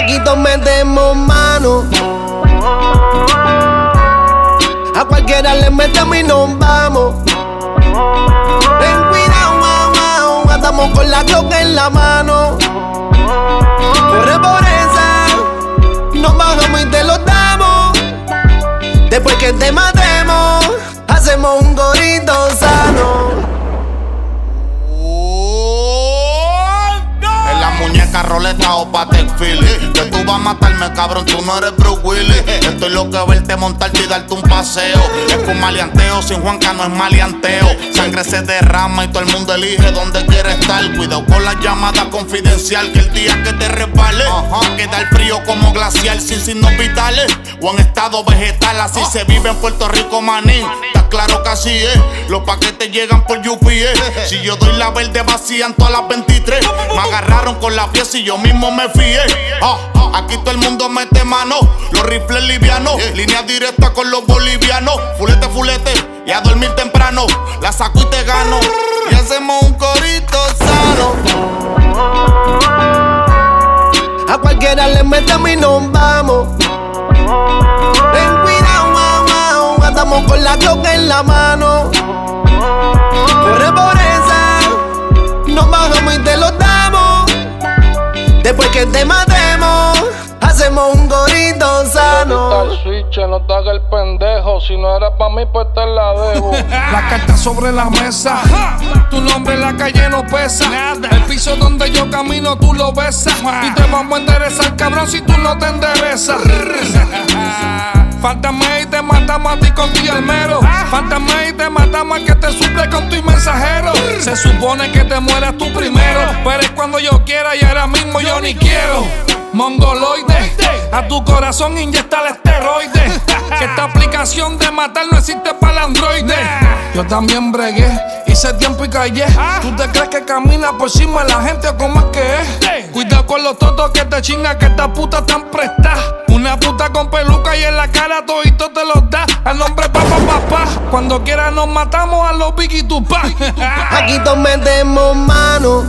Aquí todos metemos mano. A cualquiera le metemos y nos vamos. Ten cuidado, mamá, andamos con la coca en la mano. Corre por esa, nos bajamos y te lo damos. Después que te matemos, hacemos un gorrito sano. Muñeca, roleta o patek Philly. Que tú vas a matarme, cabrón, tú no eres Bruce Willis. Estoy loco de verte montarte y darte un paseo. Es con maleanteo, sin Juanca no es maleanteo. Sangre se derrama y todo el mundo elige dónde quiere estar. Cuidado con las llamadas confidencial, que el día que te resbales queda el frío como glacial, sin signos vitales o en estado vegetal. Así se vive en Puerto Rico, manín. Está claro que así es. Los paquetes llegan por UPS. Si yo doy la verde, vacían todas las 23. Me agarraron con la pieza y yo mismo me fié. Aquí todo el mundo mete mano. Los rifles livianos, línea directa con los bolivianos. Fulete, fulete, y a dormir temprano. La saco y te gano. Y hacemos un corito sano. A cualquiera le metemos y nos vamos. Ten cuidado, mamá, andamos con la coca en la mano. Corre por esa, nos bajamos y te lo damos. Después que te matemos, hacemos un gorrito sano. Quita el switch, no te hagas el pendejo. Si no eres pa' mí, pues te la debo. La carta sobre la mesa. Tu nombre en la calle no pesa. El piso donde yo camino, tú lo besas. Y te vamos a enderezar, cabrón, si tú no te enderezas. Fántame y te matamos a ti con tu almero. Fántame y te matamos al que te suple con tu mensajero. Se supone que te mueras tú primero, pero es cuando yo quiera y ahora mismo yo ni quiero. Mongoloide, a tu corazón inyecta el esteroide. Que esta aplicación de matar no existe para el androide. Yo también bregué, hice tiempo y callé. ¿Tú te crees que camina por encima de la gente o cómo es que es? Cuidado con los totos que te chingan, que esta puta tan presta. Una puta con peluca y en la cara todito te los da. Al nombre papá. Cuando quiera nos matamos a los Biggie Tupac. Aquí todos metemos mano.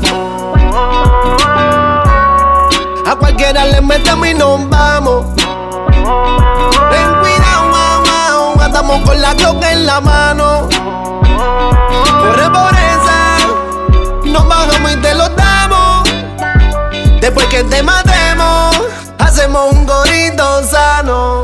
A cualquiera le metemos y nos vamos. Ten cuidado, mamá, andamos con la coca en la mano. Corre por esa, nos bajamos y te lo damos. Después que te matemos, hacemos un gorrito sano.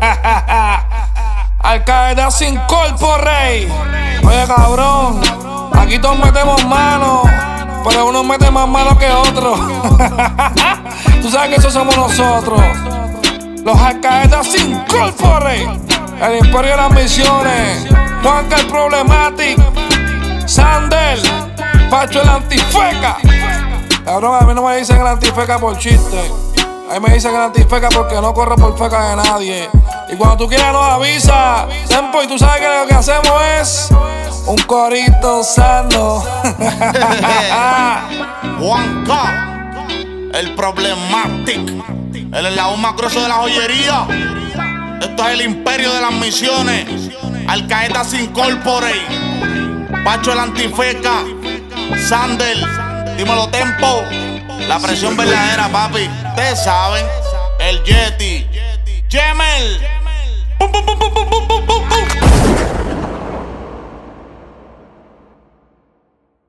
Al Qaeda sin Incorporate. Oye, cabrón, aquí todos metemos manos, pero uno mete más mano que otro. Tú sabes que eso somos nosotros, los Al Qaeda sin Incorporate. El imperio de las misiones. Juanca el Problematic, Sandel, Pacho el Antifeca. Cabrón, a mí no me dicen el Antifeca por chiste. A mí me dicen el Antifeca porque no corro por feca de nadie. Y cuando tú quieras nos avisa, Tempo, y tú sabes que lo que hacemos es un corito sano. Juanca, el Problematic. Él es la voz más grueso de la joyería. Esto es el imperio de las misiones. Al Qaeda sin Incorporate, Pacho el Antifeca, Sandel, dímelo Tempo. La presión verdadera, papi. Ustedes saben, el Yeti, Jemel.